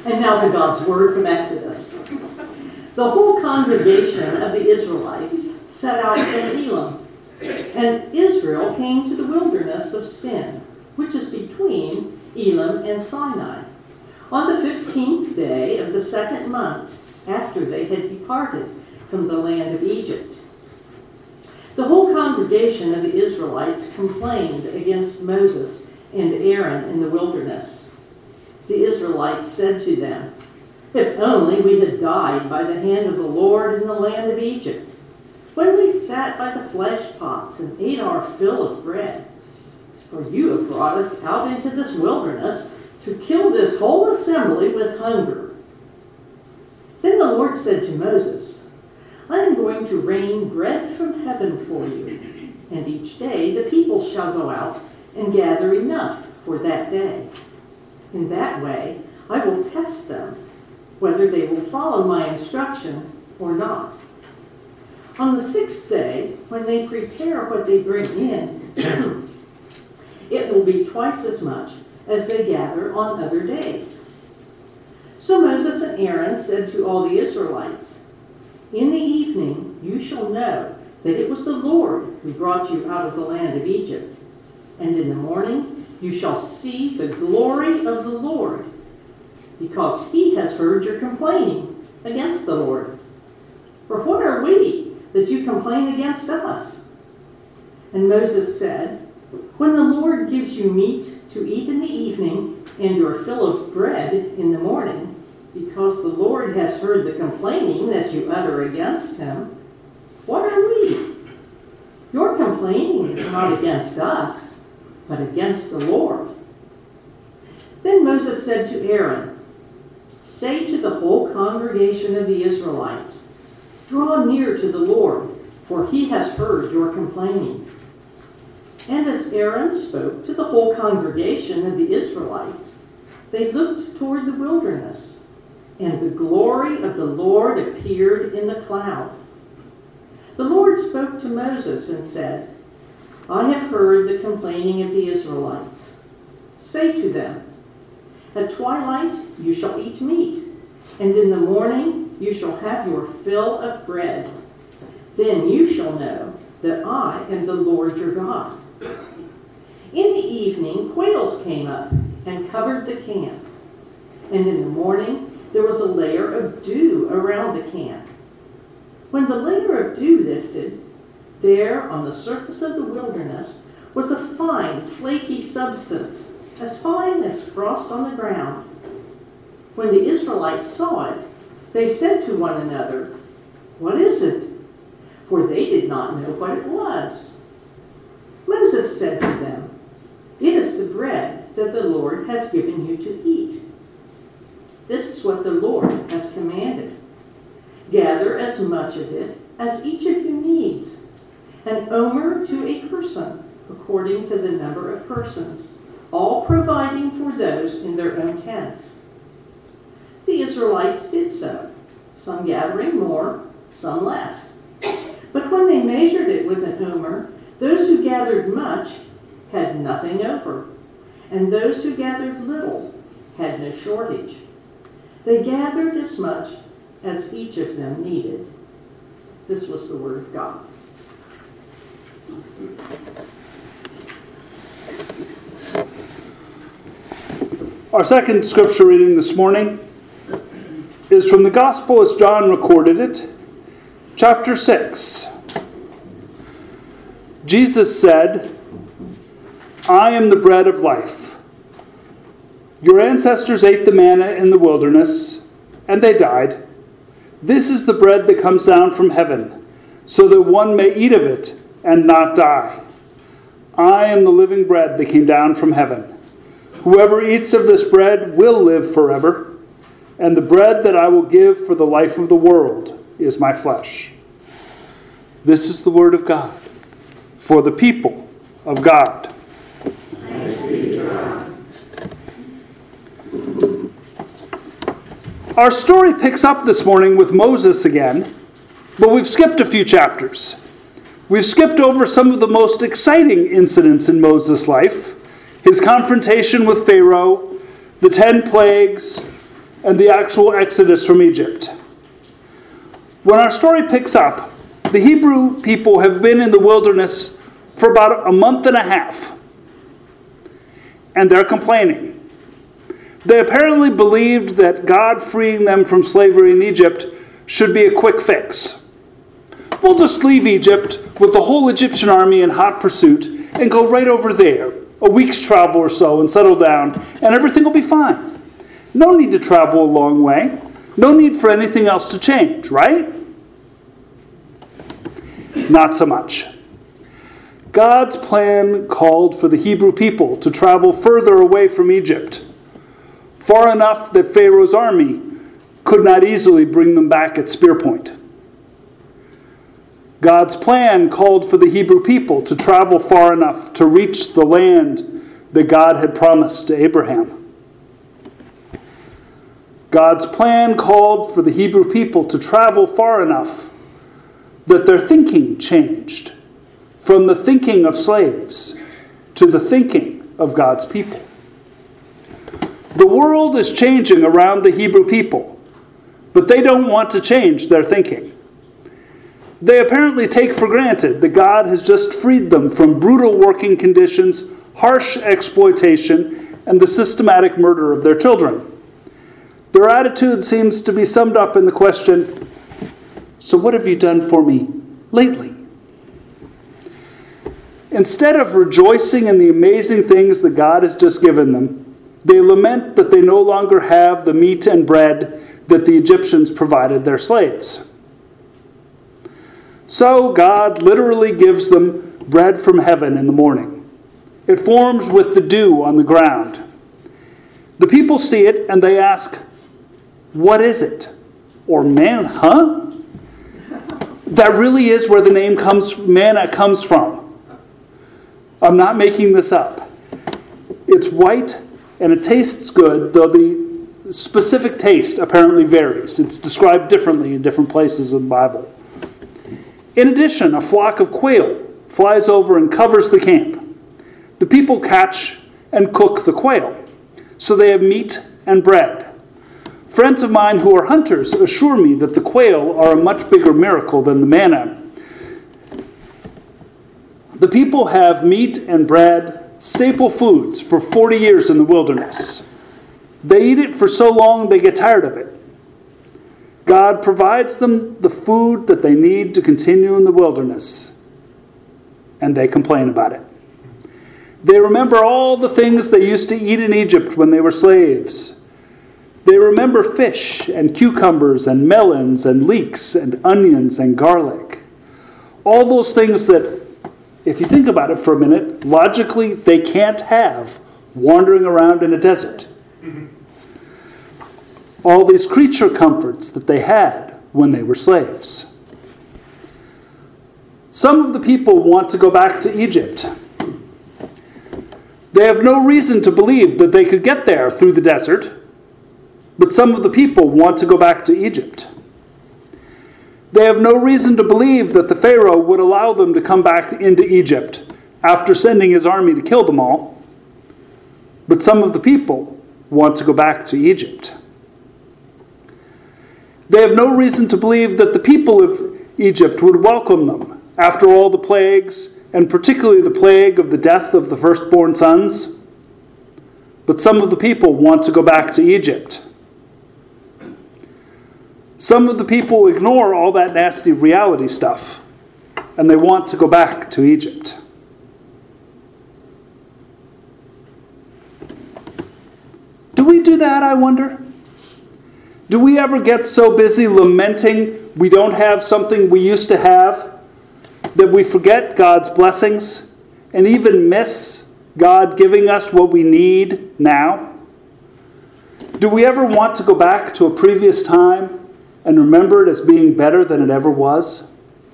And now to God's word from Exodus. The whole congregation of the Israelites set out from Elim, and Israel came to the wilderness of Sin, which is between Elim and Sinai, on the 15th day of the second month after they had departed from the land of Egypt. The whole congregation of the Israelites complained against Moses and Aaron in the wilderness. The Israelites said to them, "If only we had died by the hand of the Lord in the land of Egypt, when we sat by the flesh pots and ate our fill of bread. For you have brought us out into this wilderness to kill this whole assembly with hunger." Then the Lord said to Moses, "I am going to rain bread from heaven for you, and each day the people shall go out and gather enough for that day. In that way I will test them, whether they will follow my instruction or not. On the sixth day, when they prepare what they bring in, it will be twice as much as they gather on other days." So Moses and Aaron said to all the Israelites, "In the evening you shall know that it was the Lord who brought you out of the land of Egypt. And in the morning you shall see the glory of the Lord, because he has heard your complaining against the Lord. For what are we that you complain against us?" And Moses said, "When the Lord gives you meat to eat in the evening and your fill of bread in the morning, because the Lord has heard the complaining that you utter against him, what are we? Your complaining is not against us, but against the Lord." Then Moses said to Aaron, "Say to the whole congregation of the Israelites, 'Draw near to the Lord, for he has heard your complaining.'" And as Aaron spoke to the whole congregation of the Israelites, they looked toward the wilderness, and the glory of the Lord appeared in the cloud. The Lord spoke to Moses and said, "I have heard the complaining of the Israelites. Say to them, 'At twilight you shall eat meat, and in the morning you shall have your fill of bread. Then you shall know that I am the Lord your God.'" In the evening quails came up and covered the camp, and in the morning there was a layer of dew around the camp. When the layer of dew lifted, there on the surface of the wilderness was a fine, flaky substance, as fine as frost on the ground. When the Israelites saw it, they said to one another, "What is it?" For they did not know what it was. Moses said to them, "It is the bread that the Lord has given you to eat. This is what the Lord has commanded. Gather as much of it as each of you needs, an omer to a person, according to the number of persons, all providing for those in their own tents." The Israelites did so, some gathering more, some less. But when they measured it with an omer, those who gathered much had nothing over, and those who gathered little had no shortage. They gathered as much as each of them needed. This was the word of God. Our second scripture reading this morning is from the Gospel as John recorded it, chapter 6. Jesus said, "I am the bread of life. Your ancestors ate the manna in the wilderness, and they died. This is the bread that comes down from heaven, so that one may eat of it and not die. I am the living bread that came down from heaven. Whoever eats of this bread will live forever, and the bread that I will give for the life of the world is my flesh." This is the word of God for the people of God. Thanks be to God. Our story picks up this morning with Moses again, but we've skipped a few chapters. We've skipped over some of the most exciting incidents in Moses' life, his confrontation with Pharaoh, the 10 plagues, and the actual exodus from Egypt. When our story picks up, the Hebrew people have been in the wilderness for about a month and a half, and they're complaining. They apparently believed that God freeing them from slavery in Egypt should be a quick fix. We'll just leave Egypt with the whole Egyptian army in hot pursuit and go right over there, a week's travel or so, and settle down, and everything will be fine. No need to travel a long way. No need for anything else to change, right? Not so much. God's plan called for the Hebrew people to travel further away from Egypt, far enough that Pharaoh's army could not easily bring them back at spear point. God's plan called for the Hebrew people to travel far enough to reach the land that God had promised to Abraham. God's plan called for the Hebrew people to travel far enough that their thinking changed from the thinking of slaves to the thinking of God's people. The world is changing around the Hebrew people, but they don't want to change their thinking. They apparently take for granted that God has just freed them from brutal working conditions, harsh exploitation, and the systematic murder of their children. Their attitude seems to be summed up in the question, "So what have you done for me lately?" Instead of rejoicing in the amazing things that God has just given them, they lament that they no longer have the meat and bread that the Egyptians provided their slaves. So God literally gives them bread from heaven in the morning. It forms with the dew on the ground. The people see it and they ask, "What is it?" Or "Man, huh?" That really is where the name manna comes from. I'm not making this up. It's white and it tastes good, though the specific taste apparently varies. It's described differently in different places in the Bible. In addition, a flock of quail flies over and covers the camp. The people catch and cook the quail, so they have meat and bread. Friends of mine who are hunters assure me that the quail are a much bigger miracle than the manna. The people have meat and bread, staple foods, for 40 years in the wilderness. They eat it for so long they get tired of it. God provides them the food that they need to continue in the wilderness, and they complain about it. They remember all the things they used to eat in Egypt when they were slaves. They remember fish and cucumbers and melons and leeks and onions and garlic. All those things that, if you think about it for a minute, logically they can't have wandering around in a desert. All these creature comforts that they had when they were slaves. Some of the people want to go back to Egypt. They have no reason to believe that they could get there through the desert, but some of the people want to go back to Egypt. They have no reason to believe that the Pharaoh would allow them to come back into Egypt after sending his army to kill them all, but some of the people want to go back to Egypt. They have no reason to believe that the people of Egypt would welcome them after all the plagues, and particularly the plague of the death of the firstborn sons. But some of the people want to go back to Egypt. Some of the people ignore all that nasty reality stuff, and they want to go back to Egypt. Do we do that, I wonder? Do we ever get so busy lamenting we don't have something we used to have that we forget God's blessings and even miss God giving us what we need now? Do we ever want to go back to a previous time and remember it as being better than it ever was?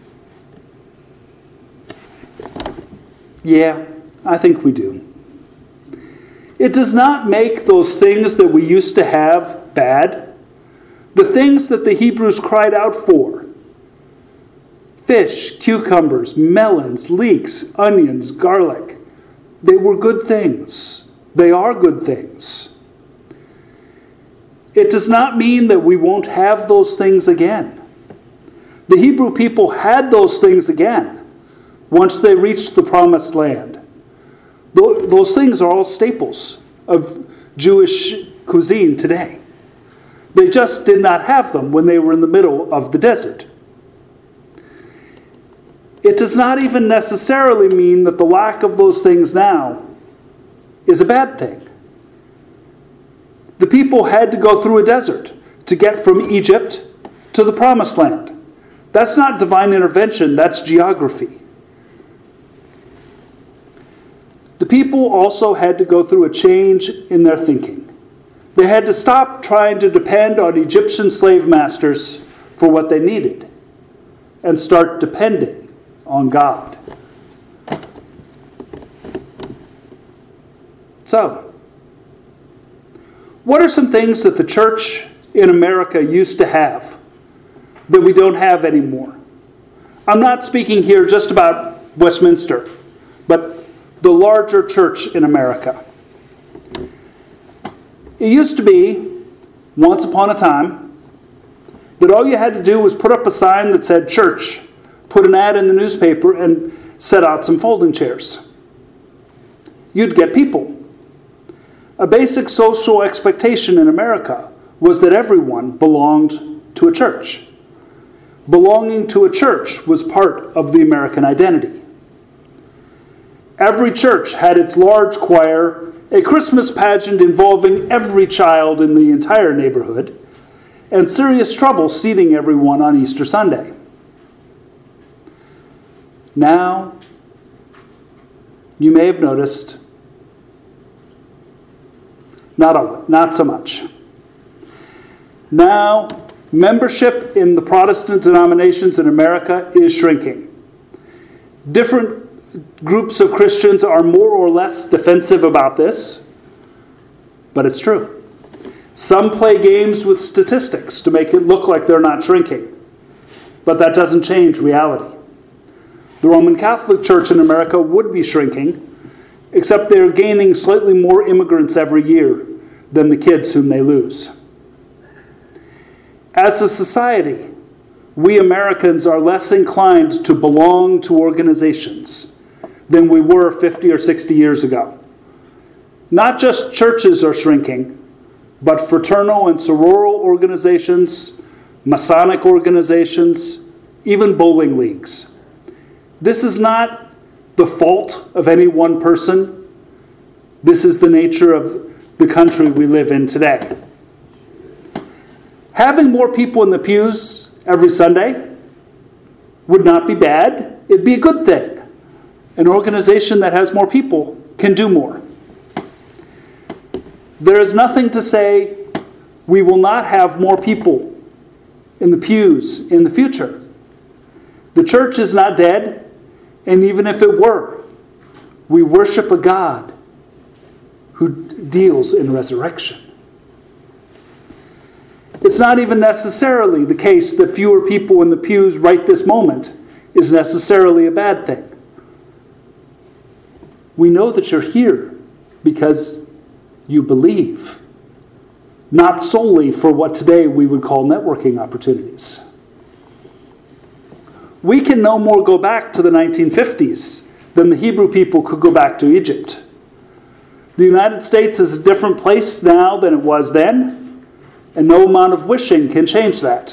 Yeah, I think we do. It does not make those things that we used to have bad. The things that the Hebrews cried out for, fish, cucumbers, melons, leeks, onions, garlic, they were good things. They are good things. it does not mean that we won't have those things again. The Hebrew people had those things again once they reached the promised land. Those things are all staples of Jewish cuisine today. They just did not have them when they were in the middle of the desert. It does not even necessarily mean that the lack of those things now is a bad thing. The people had to go through a desert to get from Egypt to the promised land. That's not divine intervention, that's geography. The people also had to go through a change in their thinking. They had to stop trying to depend on Egyptian slave masters for what they needed and start depending on God. So, what are some things that the church in America used to have that we don't have anymore? I'm not speaking here just about Westminster, but the larger church in America. It used to be, once upon a time, that all you had to do was put up a sign that said church, put an ad in the newspaper, and set out some folding chairs. You'd get people. A basic social expectation in America was that everyone belonged to a church. Belonging to a church was part of the American identity. Every church had its large choir, a Christmas pageant involving every child in the entire neighborhood, and serious trouble seating everyone on Easter Sunday. Now, you may have noticed, not so much. Now, membership in the Protestant denominations in America is shrinking. Different groups of Christians are more or less defensive about this, but it's true. Some play games with statistics to make it look like they're not shrinking, but that doesn't change reality. The Roman Catholic Church in America would be shrinking, except they're gaining slightly more immigrants every year than the kids whom they lose. As a society, we Americans are less inclined to belong to organizations than we were 50 or 60 years ago. Not just churches are shrinking, but fraternal and sororal organizations, Masonic organizations, even bowling leagues. This is not the fault of any one person. This is the nature of the country we live in today. Having more people in the pews every Sunday would not be bad. It'd be a good thing. An organization that has more people can do more. There is nothing to say we will not have more people in the pews in the future. The church is not dead, and even if it were, we worship a God who deals in resurrection. It's not even necessarily the case that fewer people in the pews right this moment is necessarily a bad thing. We know that you're here because you believe, not solely for what today we would call networking opportunities. We can no more go back to the 1950s than the Hebrew people could go back to Egypt. The United States is a different place now than it was then, and no amount of wishing can change that.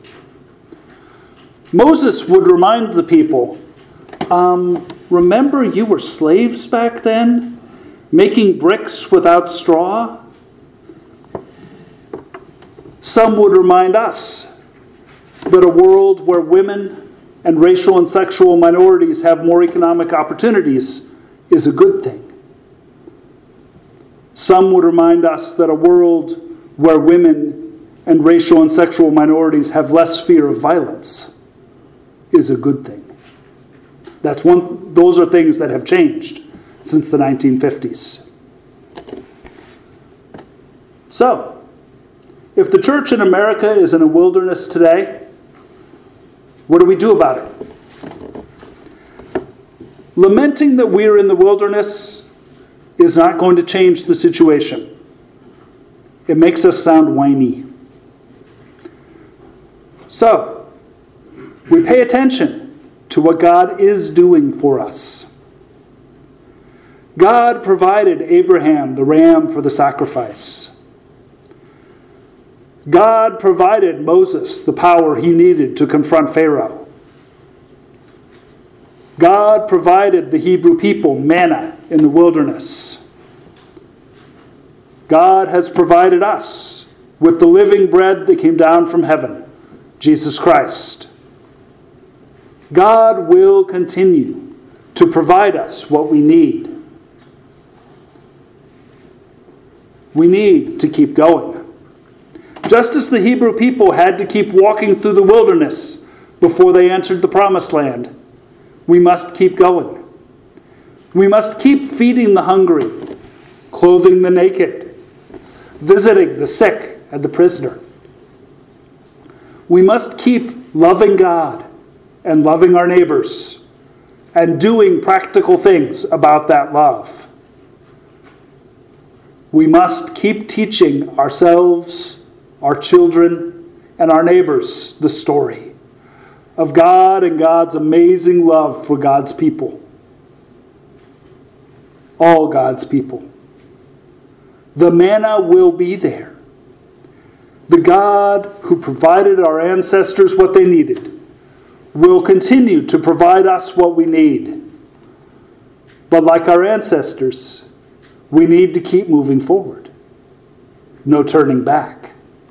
Moses would remind the people, remember you were slaves back then, making bricks without straw? Some would remind us that a world where women and racial and sexual minorities have more economic opportunities is a good thing. Some would remind us that a world where women and racial and sexual minorities have less fear of violence is a good thing. Those are things that have changed since the 1950s. So, if the church in America is in a wilderness today, what do we do about it? Lamenting that we are in the wilderness is not going to change the situation. It makes us sound whiny. So, we pay attention to what God is doing for us. God provided Abraham the ram for the sacrifice. God provided Moses the power he needed to confront Pharaoh. God provided the Hebrew people manna in the wilderness. God has provided us with the living bread that came down from heaven, Jesus Christ. God will continue to provide us what we need. We need to keep going. Just as the Hebrew people had to keep walking through the wilderness before they entered the promised land, we must keep going. We must keep feeding the hungry, clothing the naked, visiting the sick and the prisoner. We must keep loving God and loving our neighbors and doing practical things about that love. We must keep teaching ourselves, our children, and our neighbors the story of God and God's amazing love for God's people. All God's people. The manna will be there. The God who provided our ancestors what they needed will continue to provide us what we need. But like our ancestors, we need to keep moving forward. No turning back.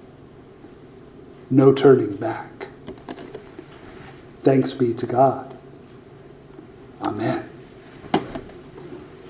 No turning back. Thanks be to God. Amen.